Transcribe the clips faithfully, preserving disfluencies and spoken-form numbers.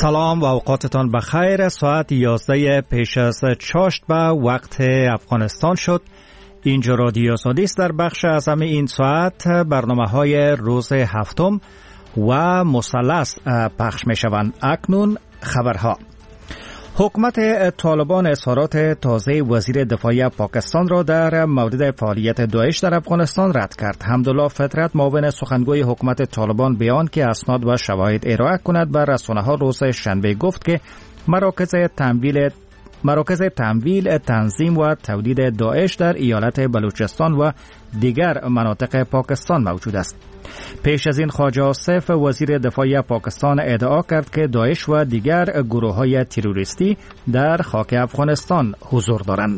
سلام و اوقاتتان بخیر. ساعت یازده پیش از چاشت به وقت افغانستان شد. اینجا رادیو آزادی است. در بخش اعظم این ساعت برنامه های روز هفتم و مثلث پخش می شوند. اکنون خبرها. حکومت طالبان اظهارات تازه وزیر دفاع پاکستان را در مورد فعالیت داعش در افغانستان رد کرد. حمدالله فطرت معاون سخنگوی حکومت طالبان بیان که اسناد و شواهد ارائه کند بر رسانه‌ها روز شنبه گفت که مراکز تمویل مراکز تمویل تنظیم و تولید داعش در ایالت بلوچستان و دیگر مناطق پاکستان موجود است. پیش از این خواجه آصف وزیر دفاع پاکستان ادعا کرد که داعش و دیگر گروه‌های تروریستی در خاک افغانستان حضور دارند.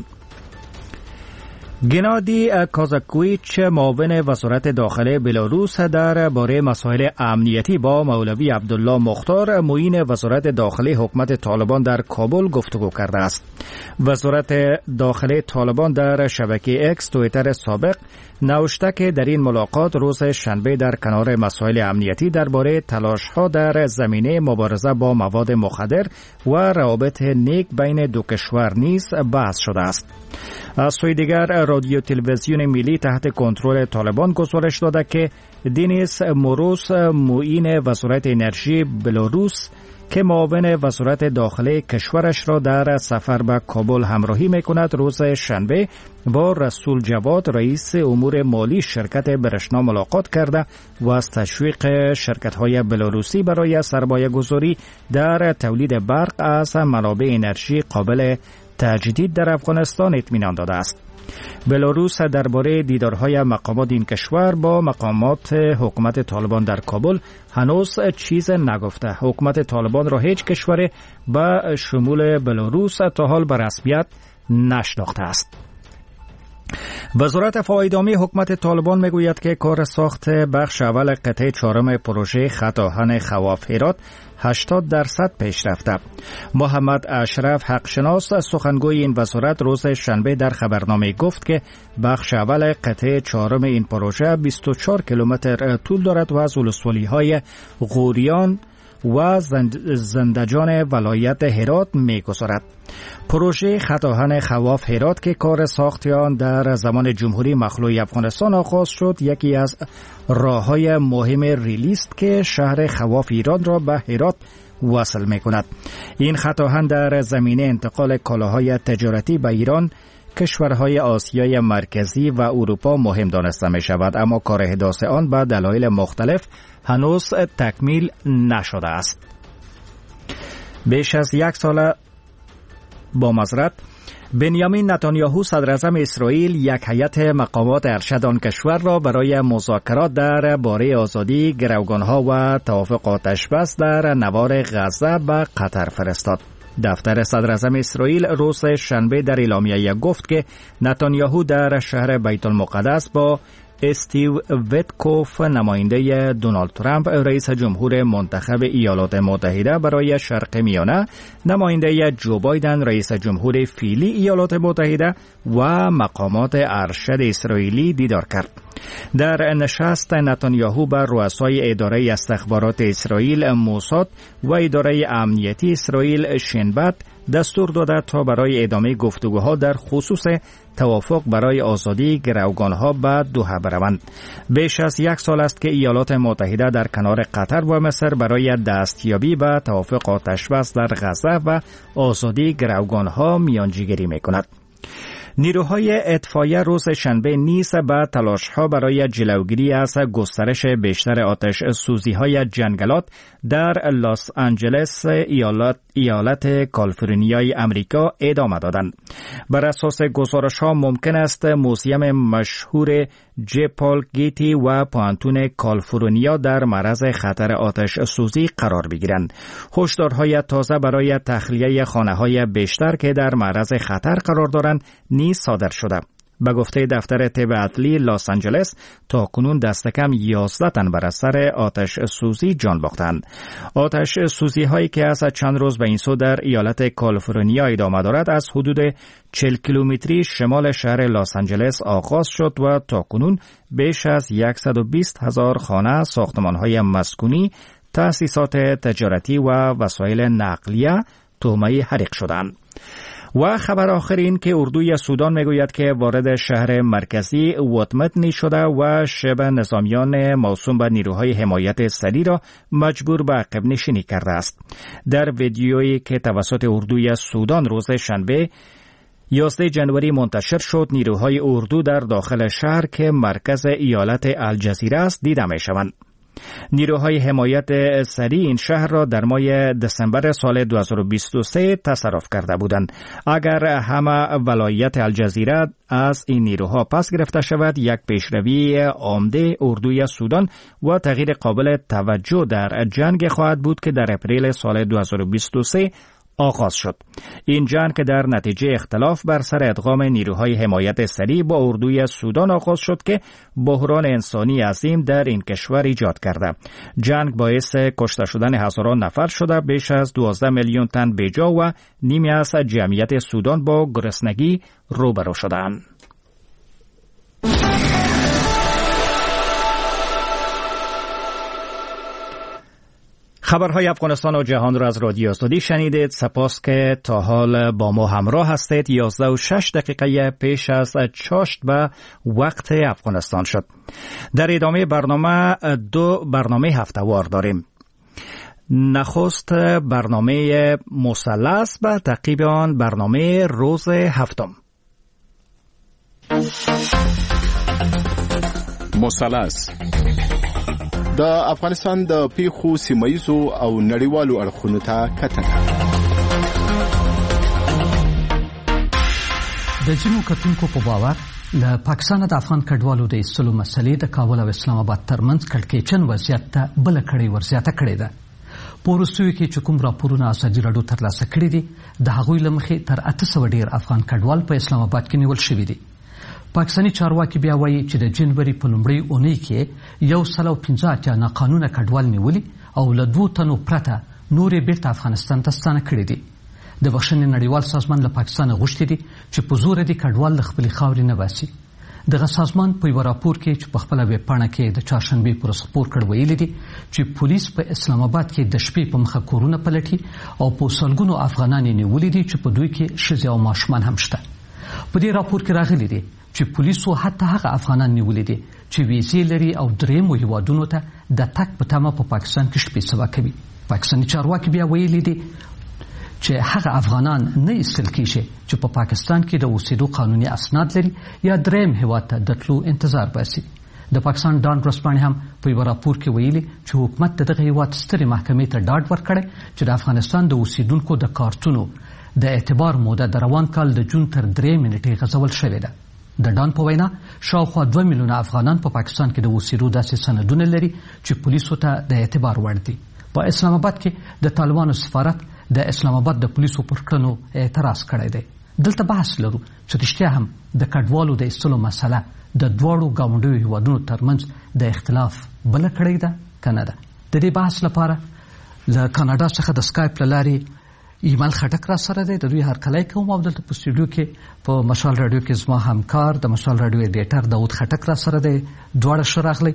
گنادی کازاکویچ معاون وزارت داخله بلاروس در باره مسائل امنیتی با مولوی عبدالله مختار معین وزارت داخله حکومت طالبان در کابل گفتگو کرده است. وزارت داخله طالبان در شبکه اکس توییتر سابق نوشته که در این ملاقات روز شنبه در کنار مسائل امنیتی درباره تلاش‌ها در زمینه مبارزه با مواد مخدر و روابط نیک بین دو کشور نیز بحث شده است. از سوی دیگر رادیو تلویزیون ملی تحت کنترل طالبان گزارش داده که دینیس موروس معین وزارت انرژی بلاروس که معاون وزارت داخله کشورش را در سفر به کابل همراهی می‌کند روز شنبه با رسول جواد رئیس امور مالی شرکت برشنا ملاقات کرده و از تشویق شرکت‌های بلاروسی برای سرمایه‌گذاری در تولید برق از منابع انرژی قابل تجدید در افغانستان اطمینان داده است. بلاروس درباره دیدارهای مقامات این کشور با مقامات حکومت طالبان در کابل هنوز چیز نگفته. حکومت طالبان را هیچ کشور به شمول بلاروس تا حال به رسمیت نشناخته است. وزارت فایدامی حکومت طالبان میگوید که کار ساخت بخش اول قطعه چهارم پروژه خط آهن خواف هرات هشتاد درصد پیش رفته. محمد اشرف حقشناس سخنگوی این وزارت روز شنبه در خبرنامه گفت که بخش اول قطعه چهارم این پروژه بیست و چهار کیلومتر طول دارد و از ولسوالی‌های غوریان و زندجان ولایت هرات می‌گذرد. پروژه خط آهن خواف هرات که کار ساخت آن در زمان جمهوری مخلوع افغانستان آغاز شد، یکی از راه‌های مهم ریلیست که شهر خواف ایران را به هرات وصل می‌کند. این خط آهن در زمینه انتقال کالاهای تجارتی به ایران، کشورهای آسیای مرکزی و اروپا مهم دانسته می شود، اما کار احداث آن به دلایل مختلف هنوز تکمیل نشده است. بیش از یک سال با معذرت بنیامین نتانیاهو صدر اعظم اسرائیل یک هیئت مقامات ارشد آن کشور را برای مذاکرات در باره آزادی گروگانها و توافق آتش‌بس در نوار غزه به قطر فرستاد. دفتر صدر اعظم اسرائیل روز شنبه در اعلامیه گفت که نتانیاهو در شهر بیت المقدس با استیو ویتکوف نماینده دونالد ترامپ رئیس جمهور منتخب ایالات متحده برای شرق میانه، نماینده جو بایدن رئیس جمهور فعلی ایالات متحده و مقامات ارشد اسرائیلی دیدار کرد. در نشست نتانیاهو بر رؤسای اداره استخبارات اسرائیل موساد و اداره امنیتی اسرائیل شنبت دستور داده تا برای ادامه گفتگوها در خصوص توافق برای آزادی گروگانها به دوحه بروند. بیش از یک سال است که ایالات متحده در کنار قطر و مصر برای دستیابی به توافق آتش‌بس در غزه و آزادی گروگانها میانجیگری می‌کند. نیروهای اطفایه روز شنبه نیز به تلاش‌ها برای جلوگیری از گسترش بیشتر آتش سوزی‌های جنگلات در لس آنجلس ایالت ایالت کالیفرنیای امریکا ادامه دادند. بر اساس گزارش‌ها ممکن است موزیم مشهور جی پال گیتی و پانتون کالیفرنیا در معرض خطر آتش سوزی قرار بگیرند. هشدارهای تازه برای تخلیه خانه‌های بیشتر که در معرض خطر قرار دارند نیز صادر شده. به گفته دفتر طب عدلی لس آنجلس تا کنون دست کم یازده تن بر اثر آتش سوزی جان باختند. آتش سوزی هایی که از چند روز به این سو در ایالت کالیفرنیا ادامه دارد از حدود چهل کیلومتری شمال شهر لس آنجلس آغاز شد و تا کنون بیش از صد و بیست هزار خانه، ساختمان های مسکونی، تأسیسات تجارتی و وسایل نقلیه تومه حریق شدند. و خبر آخر این که اردوی سودان میگوید که وارد شهر مرکزی وطمتنی شده و شبه نظامیان موسوم به نیروهای حمایت سریع را مجبور به عقب نشینی کرده است. در ویدیویی که توسط اردوی سودان روز شنبه یازده ژانویه منتشر شد، نیروهای اردو در داخل شهر که مرکز ایالت الجزیره است دیده می شوند. نیروهای حمایت سریع این شهر را در ماه دسامبر سال دو هزار و بیست و سه تصرف کرده بودند. اگر همه ولایت الجزیره از این نیروها پس گرفته شود، یک پیشروی عمده اردوی سودان و تغییر قابل توجه در جنگ خواهد بود که در اپریل سال دو هزار و بیست و سه آغاز شد. این جنگ که در نتیجه اختلاف بر سر ادغام نیروهای حمایت سریع با اردوی سودان آغاز شد که بحران انسانی عظیم در این کشور ایجاد کرده. جنگ باعث کشته شدن هزاران نفر شده، بیش از دوازده میلیون تن بیجا و نیمی از جمعیت سودان با گرسنگی روبرو شدند. خبرهای افغانستان و جهان را از رادیو آزادی شنیدید. سپاس که تا حال با ما همراه هستید. یازده و شش دقیقه پیش از چاشت به وقت افغانستان شد. در ادامه برنامه دو برنامه هفته‌وار داریم. نخست برنامه مثلث و تعقیب آن برنامه روز هفتم. مثلث د افغانستان د پیښو سیمایي او نړیوالو اړخونو ته کتنه. د جنو کتونکو په باور له پاکستان د افغان کډوالو د ایستلو مسلې د کابل او اسلام آباد ترمنځ کړکېچن وضعیت ته بله کړۍ ورزیاته کړې ده. په وروستیو کې چې کوم راپورونه ازادي راډیو ترلاسه کړي دي، د هغوی له مخې تر اته سوه ډېر افغان کډوال په اسلام آباد کې نیول شوي دي. پاکستاني چارواکي بیا وایي چې د جنوري په لومړۍ اونۍ کې یو سل او پنځه اتیا ناقانونه کډوال نیولي او له دوو تنو پرته نور یې بیرته افغانستان ته ستانه کړي دي. د بخښنې نړیوال سازمان له پاکستانه غوښتي دي چې په زوره دې کډوال له خپلې خاورې نه باسي. دغه سازمان په یوه راپور کې چې په خپله ویبپاڼه کې د چهارشنبې پر ورځ خپور کړ ویلي دي چې پولیس په اسلام آباد کې د شپې په مخه کورونه پلټي او په سلګونو افغانان یې نیولي دي چې په دوی کې ښځې او ماشومان هم شته. په دې راپور کې راغلي دي چې پولیسو حتی هغه افغانان نیولي دي چې ویزې لري او درېیمو هیوادونو ته د تګ په تمه په پاکستان کې شپې سبا کوي. پاکستاني چارواکي بیا ویلي دي چې هغه افغانان نه ایستل کیږي چې په پاکستان کې د اوسېدو قانوني اسناد لري یا درېیم هیواد ته د تلو انتظار باسي. د پاکستان ډان ورځپاڼې هم په یوه راپور کې ویلي چې حکومت د دغه هیواد سترې محکمې ته ډاډ ورکړی چې د افغانستان د اوسېدونکو د کارتونو د اعتبار موده د روان کال د جون تر درېیمې نېټې غځول شوې ده. د ډان په وینا شاوخوا دوه میلیونه افغانان په پاکستان کې د اوسېدو داسې سندونه لري چې پولیسو ته د اعتبار وړ دي. په اسلام آباد کې د طالبانو سفارت د اسلام آباد د پولیسو پر کړنو اعتراض کړی دی. دلته بحث لرو چې رښتیا هم د کډوالو د ایستلو مسله د دواړو ګاونډیو هیوادونو ترمنځ د اختلاف بله کړۍ ده که نه ده. د دې بحث لپاره له کاناډا څخه د سکایپ له لارې ایمل خټک را سره دی. د دوی هرکلی کوم او دلته په سټوډیو کې په مشال راډیو کې زما همکار د مشال راډیو ایډیټر داود خټک را سره دی. دواړه ښه راغلی.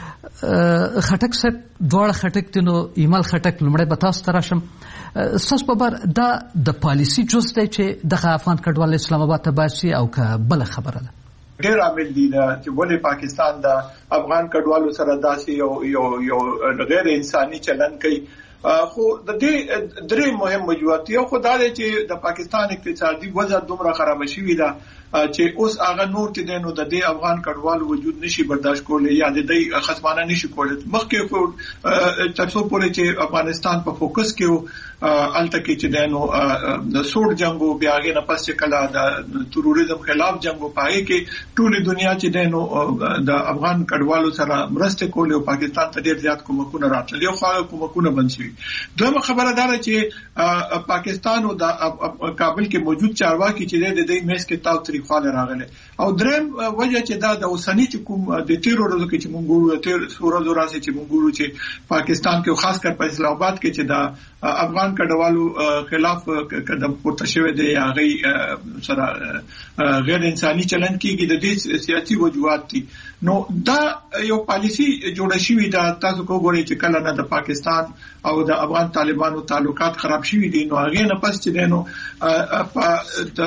خټک صاحب، دواړه خټک دي، نو ایمل خټک لومړی به تاسو ته راشم. ستاسو په بار دا د پالیسي جز دی چې دغه افغان کډوال اسلام آباد ته باسي او که بله خبره ده؟ ډېر عامل دي چې ولې پاکستان د افغان کډوالو سره داسې یو یو یو غیر انساني چلن کوي. خو د دې درې مهم وجوهات یو خو دا دی چې د پاکستان اقتصادي وضع دومره خرابه شوې ده چې اوس هغه نور چې دی نو د دې افغان کډوالو وجود نشي برداشت کولی یا د دې خصمانه نشي کولی. مخکې خو تر څو پورې چې افغانستان په فوکس کې الته کې چې دی نو د سوړ جنګو بیا هغې نه پس چې کله د تروریزم خلاف جنګو په هغې کې ټولې دنیا چې دی نو د افغان کډوالو سره مرستې کولې او پاکستان ته ډېر زیات کومکونه راتلل. یو خو هغه کومکونه بند شوي. دویمه خبره دا ده چې پاکستان او د کابل کې موجود چارواکي چې دی د دې میز کې تاو ترې کې خاله راغله او دریم وجه چې دا د اوسنی چې کوم د تیرو ورځو کې چې مونږ ګورو تیر ورځو راځي چې مونږ ګورو چې پاکستان کې خاص کر په اسلام آباد کې چې دا افغان کډوالو خلاف قدم پورته شوی دی هغه سره غیر انساني چلند کیږي د دې سیاسي وجوهات دي نو دا یو پالیسی جوړه شوې ده تاسو کوګورئ چې کله نه د پاکستان او د افغان طالبانو تعلقات خراب شوي دي نو هغه نه پس چې دینو د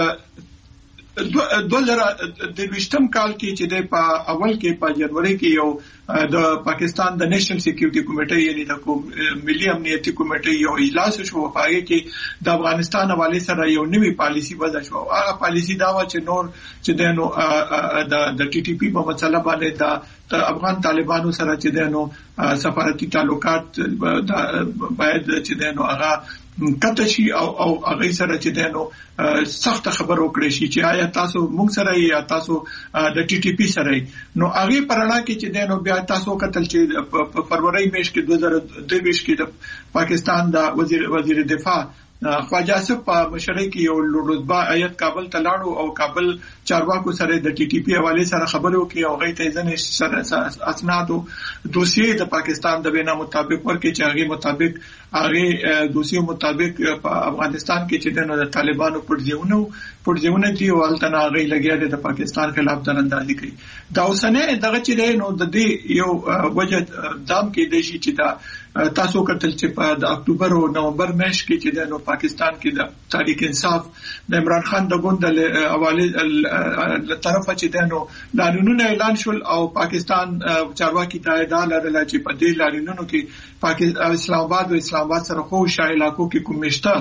دولر د وشتم کال کې چې د په اول کې په جنوري کې یو د پاکستان د نېشنل سکیورټي کمیټې یعنی د ملي امنیتي کمیټې یو اجلاس شو په هغه کې د افغانستان حواله سره یو نوې پالیسی وضع شو هغه پالیسی دا و چې نور چې دینو د د ټي ټي پی په مسله باندې د افغان طالبانو سره چې دینو سفارتي تعلقات باید چې دینو هغه کته شي او او هغه سره چې دینو سخت خبر وکړي شي چې آیا تاسو موږ سره یا تاسو د ټي ټي پی سره نو هغه پرانا کې چې دینو بیا تاسو کتل چې په فروری میاشت کې دوه هزار دوه کې د پاکستان د وزیر وزیر دفاع خواجه اسف په مشرۍ کې یو لوړرتبه ایت کابل ته لاړو او کابل چارواکو سره د ټي ټي پی حواله سره خبرو کې او غي ته ځنې اسناد او دوسیې د پاکستان د وینا مطابق ورکې چې هغه مطابق هغه دوسیې مطابق په افغانستان کې چې د طالبانو پرځونه پرځونه دي او التنا غي لګیا دي د پاکستان خلاف دراندازي کوي دا اوسنه دغه چې نو د دې یو وجه دام کې د شي چې دا تاسو کتل چې په د اکتوبر او نومبر میاشت کې چې د پاکستان کې د تحریک انصاف د عمران خان د ګوند له حواله له طرفه چې دنو لارینونه اعلان شول او پاکستان چارواکي تایید لرله چې په دې لارینونو کې پاکستان اسلام آباد او اسلام آباد سره خو شای علاقو کې کومشته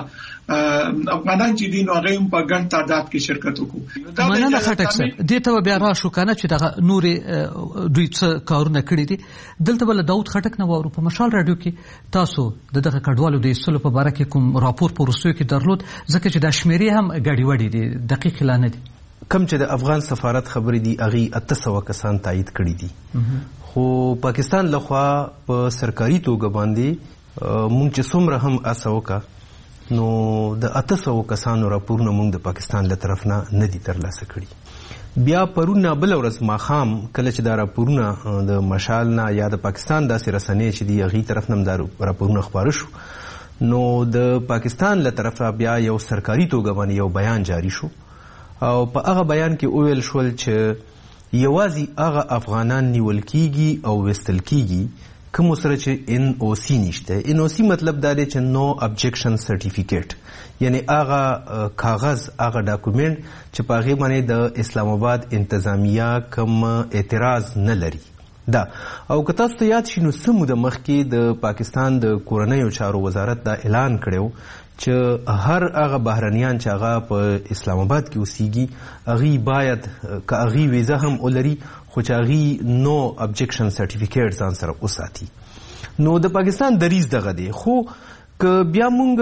افغانان چې دین او غیم په ګڼ تعداد کې شرکت وکړو مننه خټک سره دې ته بیا را شو کنه چې د نور دوی څه کارونه کړی دي دلته بل داوود خټک نو ورو په مشال رادیو کې تاسو دغه کډوالو د ایستلو په اړه کې کوم راپور پروستوي کې درلود ځکه چې د شمیرې هم غړي وړي دي دقیق اعلان دي کم چې د افغان سفارت خبرې دي اغي اته سو کسان تایید کړي دي خو پاکستان لخوا په سرکاري توګه باندې مونږ چې څومره هم اسوکا نو د اته سو کسانو راپورونه مونږ د پاکستان له طرف نه نه دي ترلاسه کړي بیا پرونه بل ورځ ماخام کله چې دا راپورونه د مشال نه یا د پاکستان داسې رسنۍ چې دی غي طرف نه دا راپورونه خبر شو نو د پاکستان له طرفه بیا یو سرکاري توګه باندې یو بیان جاری شو او په هغه بیان کې اویل شول چې یوازې هغه افغانان نیول کیږي او وستل کیږي کوم سره چې ان او سی نشته ان او سی مطلب دا دی چې نو ابجیکشن سرټیفیکیټ یعنی هغه کاغذ هغه ډاکومنت چې په هغه باندې د اسلام آباد انتظامیه کوم اعتراض نه لري دا او که تاسو ته یاد شي نو سمو د مخکې د پاکستان د کورنیو چارو وزارت دا اعلان کړو چې هر هغه بهرنیان چې هغه په اسلام آباد کې اوسېږي هغه باید که هغه ویزه هم ولري خو چې هغه نو ابجیکشن سرټیفیکیټ ځان سره وساتي نو د پاکستان دریځ دغه دی خو که بیا مونږ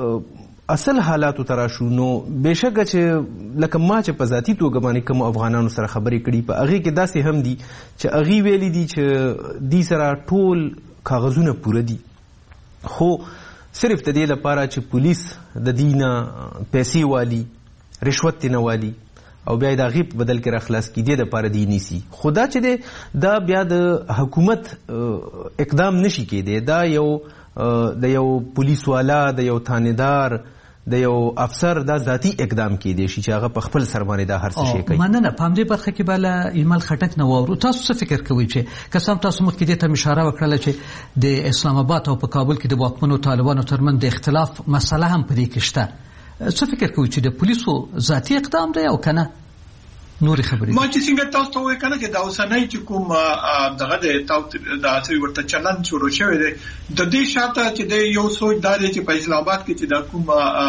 اصل حالاتو تراشو نو بهشکه چې لکه ما چې په ذاتي توګه باندې کوم افغانانو سره خبرې کړي په هغه کې داسې هم دي چې هغه ویلي دي چې دې سره ټول کاغذونه پوره دي خو صرف د دې لپاره چې پولیس د دینه پیسې والی رشوت نه والی او بیا د غیب بدل کې راخلاص کی دی د پاره دی نیسی خدا چې دا بیا د حکومت اقدام نشي کېده دا یو د یو پولیس والا د یو تانیدار د یو افسر دا ذاتی اقدام کېدی شي چې هغه په خپل سر باندې دا هر څه شي کوي مننه په همدې برخه کې بل ایمل خټک نو ورو تاسو څه فکر کوئ چې قسم تاسو مخکې دې ته اشاره وکړه چې د اسلام آباد او په کابل کې د واکمنو طالبانو ترمن د اختلاف مسله هم په دې کې شته څه فکر کوئ چې د پولیسو ذاتی اقدام دی او کنه نوري خبرې ما چې څنګه تاسو ته وایي کنه چې دا اوسنۍ چې کوم دغه د تاسو د اصلي ورته چلن شروع شوی دی د دې شاته چې د یو سوچ دا دی چې په اسلام آباد کې چې دا کوم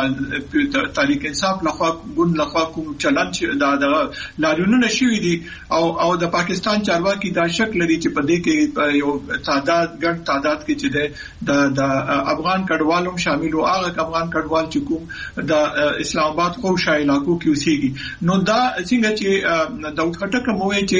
تحریک انصاف لخوا ګوند لخوا کوم چلن چې دا د لارونو شوی دی او او د پاکستان چارواکي دا شک لري چې په دې کې یو تعداد ګڼ تعداد کې چې د د افغان کډوالو شامل او هغه افغان کډوال چې کوم د اسلام آباد خو شای علاقو کې اوسېږي نو دا څنګه چې داود خټک موي چې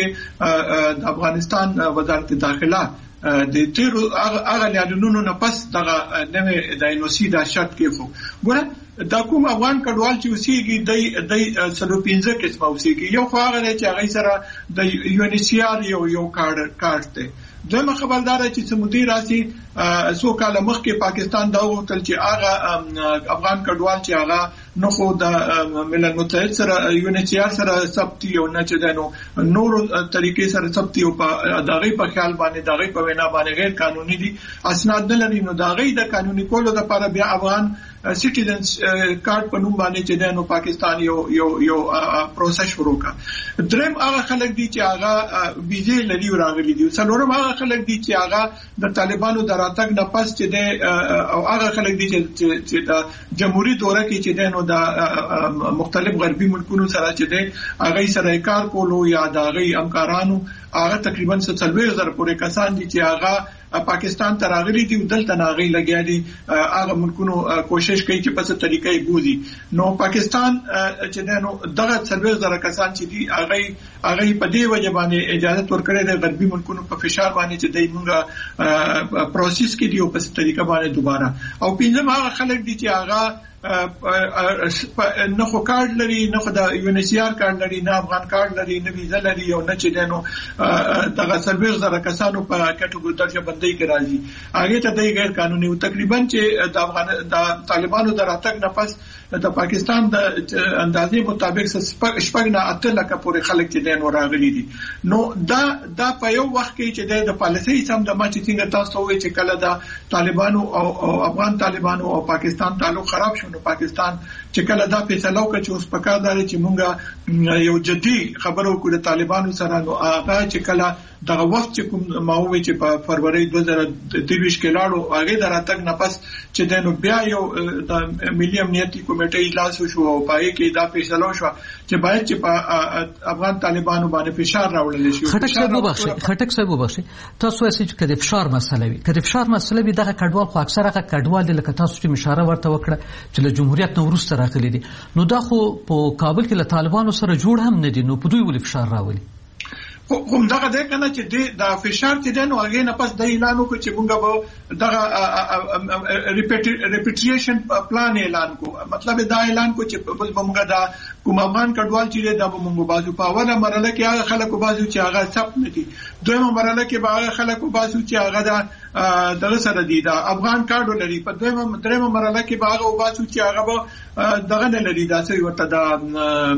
د افغانستان وزارت داخله د تیر هغه لادونو نه پس دغه نوې د انوسی دا شرط کې خو ګوره دا کوم افغان کډوال چې اوسېږي د د څلور پنځه قسمه اوسېږي. یو خو هغه دی چې هغه سره د یو ان ایچ سی آر یو یو کارت کارت دی. دویمه خبردار چې سمودي راسي څو کال مخکې پاکستان دا وکړل چې هغه افغان کډوال چې هغه نو خو د ملل متحد سره یو ان ایچ سی آر سره ثبت یو نه چې دنو نور طریقې سره ثبت یو په دغه په خیال باندې دغه په وینا باندې غیر قانوني دي اسناد نه لري. نو دغه د قانوني کولو لپاره بیا افغان سټیزنز کارت په نوم باندې چې دنو پاکستان یو یو یو پروسس شروع کړ. دریم هغه خلک دي چې هغه ویزه لري راغلي دي. څلورم هغه خلک دي چې هغه د طالبانو د راتګ نه پس چې د او هغه خلک دي چې د جمهوریت دوره کې چې دنو د مختلف غربي ملکونو سره چې د هغه سره کار کولو یا د هغه همکارانو هغه تقریبا څلور زره پورې کسان دي چې هغه پاکستان ته راغلي دي دلته ناغي لګیا دي هغه ملکونو کوشش کوي چې په څه طریقې بوزي. نو پاکستان چې دنو دغه څلور زره کسان چې دي هغه هغه په دې وجه باندې اجازه ورکړي د غربي ملکونو په فشار باندې چې دای موږ پروسس کې دی او په څه طریقه باندې دوباره او پنځم هغه خلک دي چې هغه نه خو کارت لري نه خو د یو ان ایچ سی آر کارت لري نه افغان کارت لري نه ویزه لري او نه چې دنو دغه څلور زره کسانو په کټګوري درجه بندي کې راځي هغه ته د غیر قانوني او تقریبا چې د افغان د طالبانو د راتګ نه پس د پاکستان د اندازې مطابق شپږ نه اته لکه پورې خلک چې دین وراغلي دي. نو دا دا په یو وخت کې چې د پالیسي سم د ماچ څنګه تاسو وایي چې کله د طالبانو او افغان طالبانو او پاکستان تعلق خراب شو نو پاکستان چې کله دا فیصله وکړي چې اوس پکار دی چې مونږه یو جدي خبرو وکړو د طالبانو سره نو هغه چې کله دغه وخت چې کوم ماوي چې په فروری دوه زره درویشت کې لاړو هغه دراتګ نه پس چې دنو بیا یو د ملي امنیتي کمیټې اجلاس وشو او پای کې دا فیصله وشو چې باید چې په افغان طالبانو باندې فشار راوړل شي. خټک صاحب وبخښي خټک صاحب وبخښي تاسو چې کله فشار مسله وي کله فشار مسله وي دغه کډوال خو اکثره هغه کډوال د لکه تاسو چې اشاره ورته وکړه چې له جمهوریت نو وروسته راغلي دي نو دا خو په کابل کې له طالبانو سره جوړ هم نه دي نو په دوی ولې فشار راولي. کوم دغه د کنه چې د فشار چې دنو هغه نه پس د اعلان وکړي چې موږ به دغه ریپیټریشن پلان اعلان کو مطلب دا اعلان کو چې موږ دا کوم افغان کډوال چې دا موږ بازو په اوله مرحله کې هغه خلکو بازو چې هغه ثبت نه دي دویمه مرحله کې به هغه خلکو بازو چې هغه دا دغه سره دي دا افغان کارت لري په دویمه دریمه مرحله کې به هغه بازو چې هغه دغه نه لري دا څه ورته دا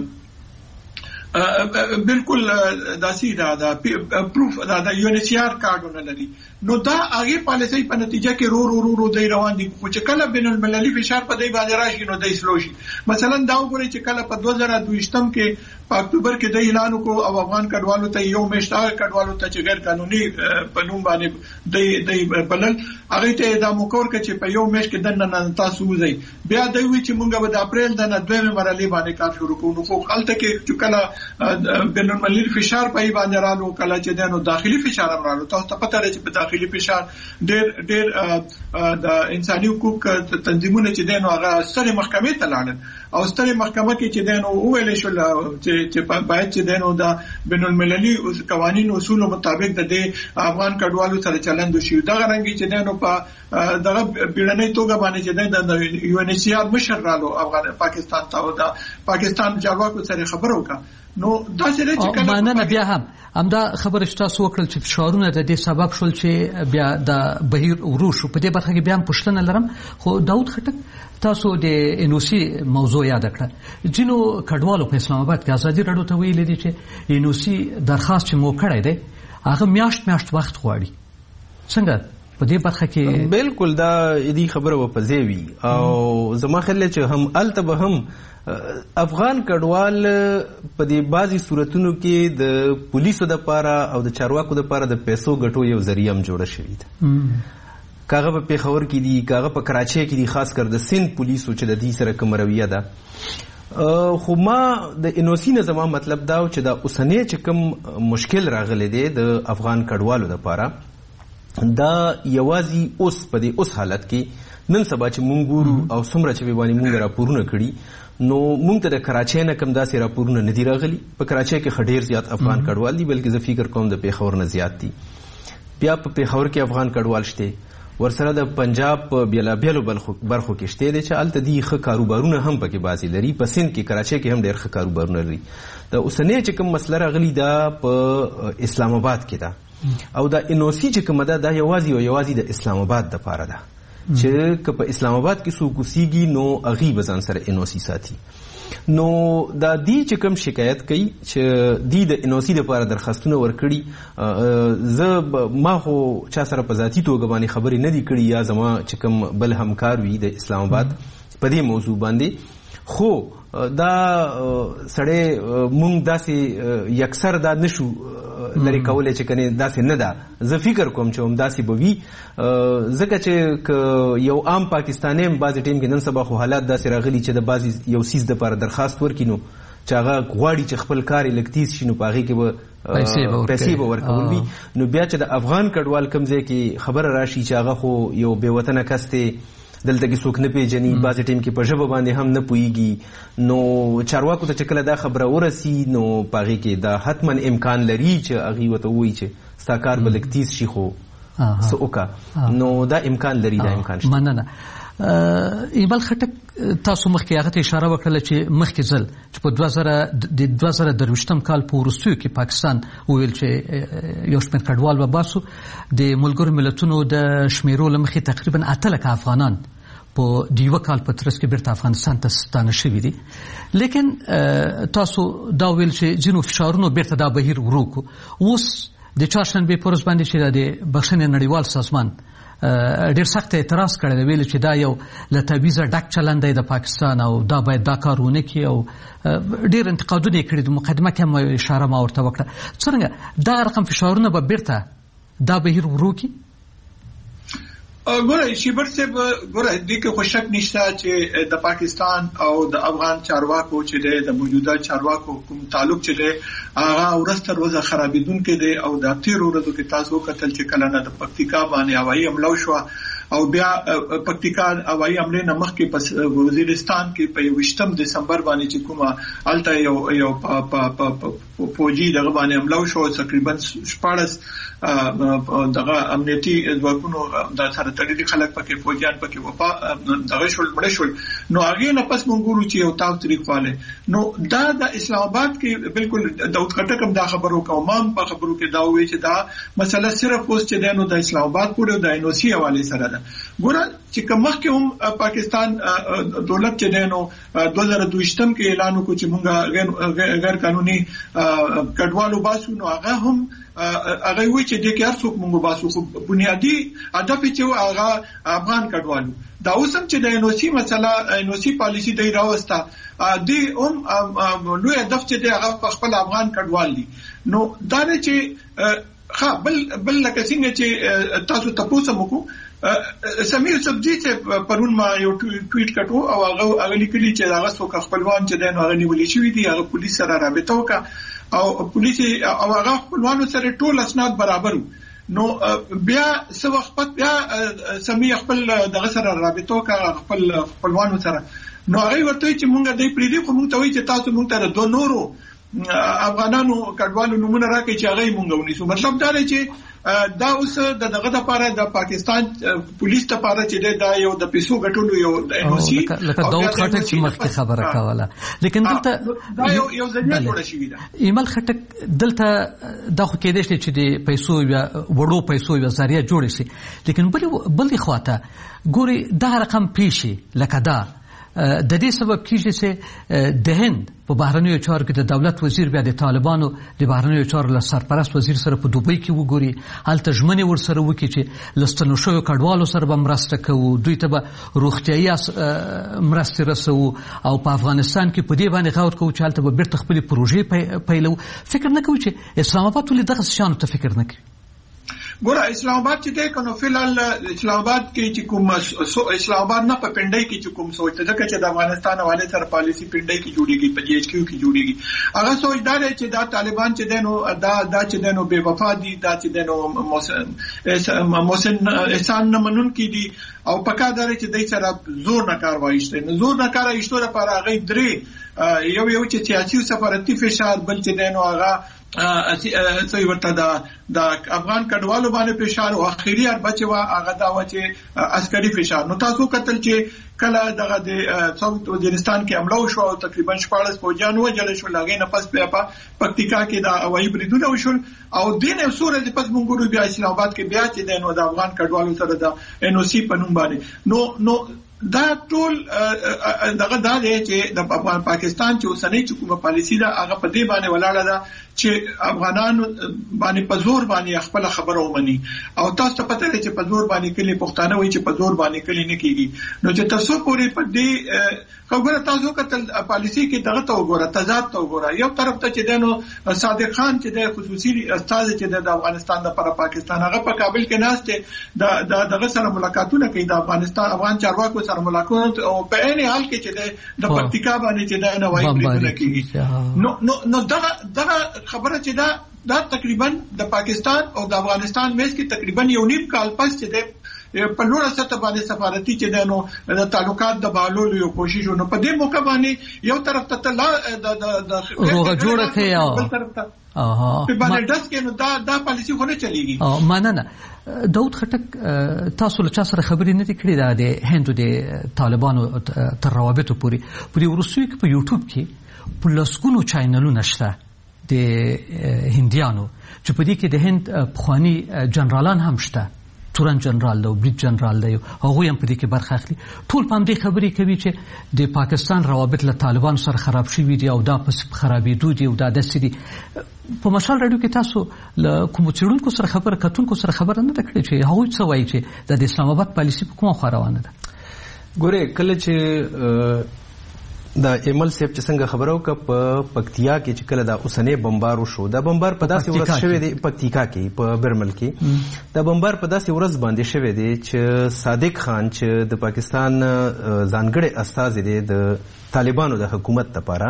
بالکل داسي دا دا پروف دا د یو ان ایچ سی آر کارتونه لري. نو دا هغه پالیسي په نتیجه کې رو رو رو رو دی روان دي خو چې کله بین المللي فشار په دی باندې راشي نو د اسلو شي. مثلا دا وګورئ چې کله په دوه زره دوه کې په اکتوبر کې د اعلان کو او افغان کډوالو ته یو میشت هغه کډوالو ته چې غیر قانوني په نوم باندې د د بلل هغه ته دا مکور کې چې په یو میشت کې د نن تاسو وځي بیا دوی وی چې مونږ به د اپریل د نه دویمه مرحله باندې کار شروع کوو. خو خلته کې چې کله بین المللي فشار په باندې رالو کله چې دنو داخلي فشار هم رالو تاسو ته پته لري چې په داخلي فشار ډېر ډېر د انساني حقوق تنظیمونه چې دنو هغه ستره محکمې ته لاړل او ستره محکمه کې چې دنو ویل شو چې چې باید چې دنو د بین المللي قوانینو اصول مطابق د افغان کډوالو سره چلند وشي. دا غرانګي چې دنو په دغه بیړنۍ توګه باندې چې د یو ان ایچ سی آر مشر رالو افغان پاکستان ته او د پاکستان جواب سره خبرو کا نو دا چې کله مانه بیا هم همدا خبره تاسو وکړل چې فشارونه د دې سبب شول چې بیا د بهیر وروش په دې برخه کې بیا هم پښتنه لرم. خو داود خټک تاسو د انوسی موضوع یاد کړه جنو کډوالو په اسلام آباد کې ازادي راډیو ته ویل دي چې انوسی درخواست چې مو کړی دی هغه میاشت میاشت وخت غواړي څنګه په دې برخه کې بالکل دا دې خبره و پځې وی او زما خل چې هم الته هم افغان کډوال په دې بازي صورتونو کې د پولیسو د پاره او د چارواکو د پاره د پیسو ګټو یو ذریعہ هم جوړه شوې ده. کاغه په پیښور کې دي کاغه په کراچۍ کې دي خاص کر د سند پولیسو چې د دې سره کوم رویه ده. خو ما د انوسی نه زما مطلب دا چې دا اوسنۍ چې کوم مشکل راغلی دی د افغان کډوالو د پاره دا یوازې اوس په دې اوس حالت کې نن سبا چې مونږ ګورو او څومره چې باندې مونږ راپورونه کړي نو مونږ ته د کراچۍ نه کم داسې راپورونه نه دي راغلي. په کراچۍ کې ډېر زیات افغان کډوال دي بلکې زه فکر کوم د پیښور نه زیات دي. بیا په پیښور کې افغان کډوال شته ورسره د پنجاب په بیلابیلو برخو کې شته دي چې هلته دي ښه کاروبارونه هم پکې بعضې لري. په سند کې کراچۍ کې هم ډېر ښه کاروبارونه لري. د اوسنۍ چې کوم مسله راغلي دا په اسلام آباد کې ده او دا ان او سی چې کومه ده دا یوازې او یوازې د اسلام آباد دپاره ده چې که په اسلام آباد کې څوک اوسیږي نو هغوی به ځان سره ان او سی ساتي. نو دا دی چې کوم شکایت کوي چې دی د ان او سی دپاره درخواستونه ورکړي، زه ما خو چا سره په ذاتي توګه باندې خبرې نه دي کړي یا زما چې کوم بل همکار وي د اسلام آباد په دې موضوع باندې، خو دا سړی مونږ داسې یکسر دا نشو لري کولی چې کنې داسې نه ده. زه فکر کوم چې همداسې به وي، ځکه چې که یو عام پاکستانی هم بعضې ټیم کې نن سبا خو حالات داسې راغلي چې د بعضې یو څیز دپاره درخواست ورکړي نو چې هغه غواړي چې خپل کار یې لږ تیز شي نو په هغې کې به پیسې به ورکول وي. نو بیا چې د افغان کډوال کوم ځای کې خبره راشي چې هغه خو یو بې وطنه کس دی، دلته کې څوک نه پیژني، بعضې ټیم کې په ژبه باندې هم نه پوهېږي، نو چارواکو ته چې کله دا خبره ورسي نو په هغې کې دا حتما امکان لري چې هغوی ورته ووایي چې ستا کار به لږ تیز شي خو څه وکړه، نو دا امکان لري، دا امکان شته. مننه. ایمل خټک تاسو مخکې هغه ته اشاره وکړله چې مخکې ځل چې په دوه زره د دوه زره درویشتم کال په وروستیو کې پاکستان وویل چې یو شمېر کډوال به باسو، د ملګرو ملتونو د شمیرو له مخې تقریبا اته لکه افغانان په د یوه کال په ترڅ کې بیرته افغانستان ته ستانه شوي دي. لیکن تاسو دا ویل چې ځینو فشارونو بیرته دا بهیر ورو کړو. اوس د چهارشنبې په ورځ باندې چې د بخښنې نړیوال سازمان ډېر سخت اعتراض کړی دی، ویل چې دا یو له تبعیضه ډک چلن دی د پاکستان او دا باید دا کار ونه کړي او ډېر انتقادونه یې کړي دي. مقدمه کې هم اشاره ما ورته وکړه. څرنګه دغه رقم فشارونه به بیرته دا بهیر ورو کړي؟ ګوره شیبر صاحب، ګوره دې کې خو شک نشته چې د پاکستان او د افغان چارواکو چې دی د موجوده چارواکو کوم تعلق چې دی هغه ورځ تر ورځه خرابېدونکی دی او د تېرو ورځو کې تاسو وکتل چې کله نه د پکتیکا باندې هوایي حمله وشوه او بیا پکتیکا هوایي حملې نه مخکې په وزیرستان کې په یوویشتم دسمبر باندې چې کومه هلته یو یو فوجي دغه باندې حمله وشوه، تقریبا شپاړس دغه امنیتي ځواکونو د سره تړلي خلک پکې فوجیان پکې وفا دغه شول مړه شول. نو هغې نه پس موږ ګورو چې یو تاوتریخوالی نو دا د اسلام آباد کې بالکل داود خټک هم دا خبرو کوم ما هم په خبرو کې دا وویل چې دا مسله صرف اوس چې دی نو د اسلام آباد پورې او د ان او سی حوالې سره ده. ګوره چې که مخکې هم پاکستان دولت چې دی نو دوه زره دویشتم کې اعلان وکړو چې موږ غیر قانوني کډوالو باسو، نو هغه هم هغه وی چې د کې هر څوک موږ باسو، خو بنیادی هدف چې هغه افغان کډوالو. دا اوس هم چې د ان او سی مسله ان او سی پالیسی دی راوسته دی هم لوی هدف چې دی هغه خپل افغان کډوال دي. نو دا نه چې ښه بل بل لکه څنګه چې تاسو تاسو مکو سمیر سبزی چې پرون ما یو ټویټ کټو او هغه هغه لیکلي چې هغه څوک خپلوان چې دنه هغه نیولې شوی دی، هغه پولیس سره رابطه وکړه او پولیس او هغه خپلوانو سره ټول اسناد برابر. نو بیا څو وخت بیا سمي خپل دغه سره رابطه وکړه خپل خپلوانو سره، نو هغه ورته چې مونږ دې پریدي خو مونږ ته وایي چې تاسو مونږ ته دوه نورو افغانانو کډوالو نمونه راکړي چې هغه مونږ ونیسو. مطلب دا دی چې دا اوس د دغه لپاره د پاکستان پولیس لپاره چې دا یو د پیسو ګټلو یو د ان او سی لکه داود خټک چې مخکې خبره کوله، لیکن دلته دا یو یو ځای جوړ شوی ده. ایمل خټک دلته دا خو کېدای شي چې د پیسو یا وړو پیسو یا ذریعہ جوړ شي، لیکن بلې بلې خواته ګوري دا رقم پیښي لکه دا د دې سبب کیږي چې د هند په بهرنیو چارو کې د دولت وزیر بیا د طالبانو د بهرنیو چارو له سرپرست وزیر سره په دوبۍ کې وګوري، هلته ژمنې ورسره وکړي چې له ستنو شویو کډوالو سره به مرسته کوو، دوی ته به روغتیایي مرستې رسوو او په افغانستان کې په دې باندې غور کوو چې هلته به بیرته خپلې پروژې پیلوو. فکر نه کوو چې اسلام آباد ولې دغه شیانو ته فکر نه کوي؟ ګوره اسلام آباد چې دی کنو فلال اسلام آباد کې چې کوم اسلام آباد نه په پنډای کې چې کوم سوچ ته ځکه چې د افغانستان حواله سره پالیسی پنډای کې جوړیږي په جی ایچ کیو کې جوړیږي، هغه سوچ دا دی چې دا طالبان چې دی نو دا دا چې دی نو بے وفا دي، دا چې دی نو محسن احسان نه منون کې دي او پکا دا چې دای سره زور نه کار وایشته نه زور نه کار ایشتو لپاره هغه درې یو یو چې سیاسي او سفارتي فشار بل چې دی نو هغه څه ورته د افغان کډوالو باندې فشار او اخیری اربه چې وا هغه دا و چې عسکري فشار. نو تاسو کتل چې کله دغه د ساوث وزیرستان کې حمله وشو او تقریبا شپږ فوجیان وژل شول، هغه نه پس په پکتیکا کې د هوایي بریدونه وشول او دین یو سورې پس مونږ ګورو بیا اسلام آباد کې بیا چې د نو د افغان کډوالو سره د ان او سی په نوم باندې نو نو دا ټول دغه دا دی چې د پاکستان چې اوسنۍ حکومت پالیسی دا هغه په دې باندې ولاړه ده چې افغانان باندې په زور باندې خپل خبره ومني او تاسو ته پته لري چې په زور باندې کلی پښتانه وایي چې په زور باندې کلی نه کیږي. نو چې تاسو پوری په دې خبره تاسو کتل پالیسی کې دغه ته وګوره، تضاد ته وګوره. یو طرف ته چې دنو صادق خان چې د خصوصي استاد چې د افغانستان لپاره پاکستان هغه په کابل کې ناشته د دغه سره ملاقاتونه کوي د افغانستان افغان چارواکو سره ملاقات او په عین حال کې چې د پکتیکا باندې چې د نوای بریدونه کیږي. نو نو نو دغه دغه خبره چې دا دا تقریبا د پاکستان او د افغانستان مېز کې تقریبا یو نیم کال پس چې د په لوړه سطح باندې سفارتي چې دنو د تعلقات د بالولو یو کوشش نو په دې موقع باندې یو طرف ته د د د روغه جوړه کوي او بل طرف ته په باندې داس کې نو دا دا پالیسی خو نه چلیږي. او مننه داود خټک، تاسو له چا سره خبرې نه کړې ده د هندو د طالبانو تر روابطو پوري په روسیې کې په یوټیوب کې په لسګونو چینلونه شته د هندیانو چې په دې کې د هند پخوانی جنرالان هم شته، تورن جنرال دی او بریټ جنرال دی، هغه هم په دې کې برخه اخلي. ټول په دې خبرې کوي چې د پاکستان روابط له طالبان سره خراب شوي دي او دا پس خرابېدو دي او دا داسې دي. په مشال رادیو کې تاسو له کوم څېړونکو سره خبره کتونکو سره خبره نه ده کړې چې هغوی څه وایي چې د اسلام آباد پالیسي په کومه خوا روانه ده؟ ګورې کله چې دا ایمل صاحب چې څنګه خبرو ک په پکتیا کې چې کله دا اوسنۍ بمبار وشو، دا بمبار په داسې ورځ شوی دی پکتیکا کې په برمل کې دا بمبار په داسې ورځ باندې شوی دی چې صادق خان چې د پاکستان ځانګړی استازی دی د طالبانو د حکومت لپاره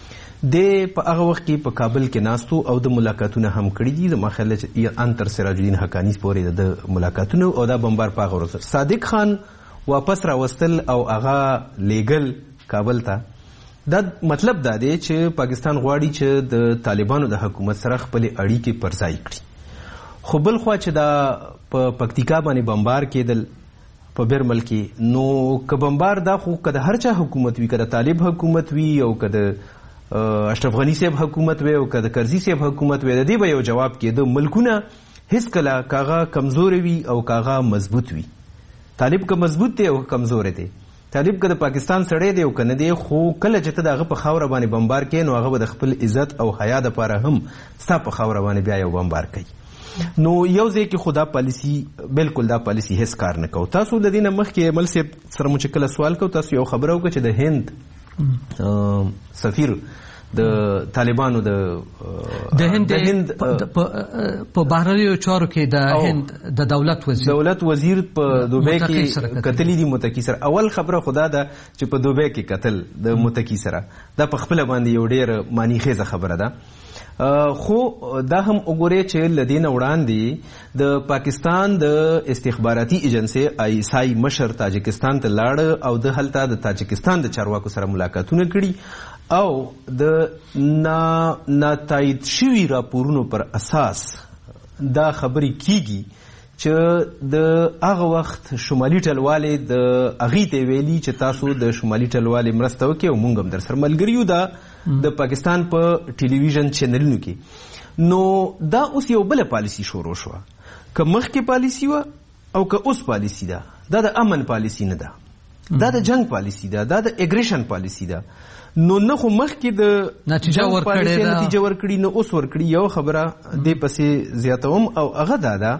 د په هغه وخت کې په کابل کې ناستو او د ملاقاتونه هم کړي دي. د مخاله چې انتر سراج الدین حقانی پورې د ملاقاتونه او دا بمبار په هغه ورځ صادق خان واپس راوستل او هغه لیګل کابل ته. دا مطلب دا دی چې پاکستان غواړي چې د طالبانو د حکومت سره خپل اړیکې پرځای کړي. خو بل خوا چې دا په پکتیکا باندې بمبار کېدل په برمل کې، نو که بمبار دا خو که د هر چا حکومت وي، که د طالب حکومت وي او که د اشرف غني صاحب حکومت وي او که د کرزي صاحب حکومت وي، د دې به یو جواب کېده. ملکونه هیڅ کله کاغه کمزوري وي او کاغه مضبوط وي. طالب که مضبوط دی او کمزور دی، طالب که د پاکستان سړی دی او که نه دی، خو کله چې ته د هغه په خاوره باندې بمبار کوې نو هغه به د خپل عزت او حیا دپاره هم ستا په خاوره باندې بیا یو بمبار کوي. نو یو ځای کې خو دا پالیسي بالکل دا پالیسي هیڅ کار نه کوو. تاسو د دې نه مخکې مل صاحب سره مو چې کله سوال کوو، تاسو یو خبره وکړه چې د هند سفیر د طالبانو د د هند په بهرنیو چارو کې د هند د دولت وزیر دولت وزیر په دوبۍ کې کتلی دي متکی سره. اول خبره خدا ده چې په دوبۍ کې قتل د متکی سره دا په خپل باندې یو ډیر معنی خیزه خبره ده. خو دا هم وګورئ چې لدین وړاندې د پاکستان د استخباراتي ایجنسی آی ایس آی مشر تاجکستان ته لاړ او د هلته د تاجکستان د چارواکو سره ملاقاتونه کړي او د نا ناتایید شوي راپورونو پر اساس دا خبرې کیږي چې د هغه وخت شمالي ټلوالې د هغې ته ویلي چې تاسو د شمالي ټلوالې مرسته وکړئ او موږ هم در سره ملګري یو دا د پاکستان په ټلویزیون چینلونو کې. نو دا اوس یو بله پالیسي شروع شوه، که مخکې پالیسي وه او که اوس پالیسي ده. دا د امن پالیسي نه ده، دا د جنگ پالیسي ده، دا د اګریشن پالیسي ده. نو نه خو مخکې د نتیجه ورکړې نتیجه ورکړي نو اوس ورکړي. یو خبره دې پسې زیاتوم او هغه دا ده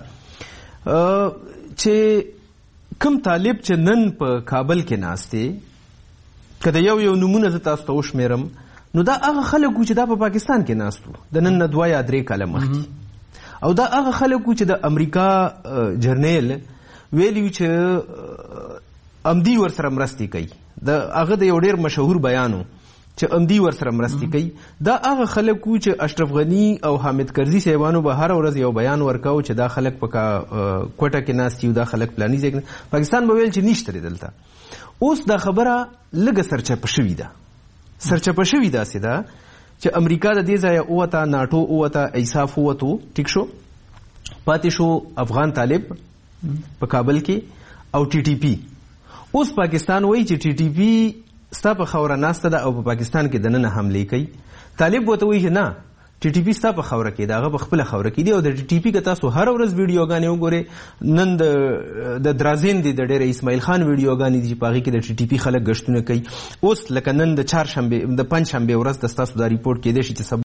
چې کوم طالب چې نن په کابل کې ناست دی، که د یو یو نمونه زه تاسو ته وشمېرم نو دا هغه خلک وو چې دا په پاکستان کې ناست وو د نن نه دوه یا درې کاله مخکې، او دا هغه خلک وو چې د امریکا جرنیل ویلي وو چې امدي ورسره مرستې کوي. د هغه د یو ډېر مشهور بیان و چې امدي ورسره مرستې کوي. دا هغه خلک وو چې اشرف غني او حامد کرزي صاحبانو به هره ورځ یو بیان ورکاو چې دا خلک په کوټه کې ناست دي او دا خلک فلاني ځای کې. پاکستان به ویل چې نشته دی دلته. اوس دا خبره لږه سرچپه شوې ده. سرچپه شوې داسې ده چې امریکا د دې ځایه ووته، ناټو ووته، ایساف ووتو، ټیک شو، پاتې شو افغان طالب په کابل کې او ټي ټي پی. اوس پاکستان وایي چې ټي ټي پی ستا په خاوره ناسته ده او په پاکستان کې دننه حملې کوي. طالب ورته وایي چې نه، ټي ټي پی ستا په خاوره کې ده، هغه په خپله خاوره کې دي. او د ټي ټي پی که تاسو هره ورځ ویډیوګانې وګورئ، نن د درازین دي د ډېر اسماعیل خان ویډیوګانې دي چې په هغې کې د ټي ټي پی خلک ګشتونه کوي. اوس لکه نن د چهارشنبې د پنجشنبې ورځ د ستاسو دا ریپورټ کېدی شي چې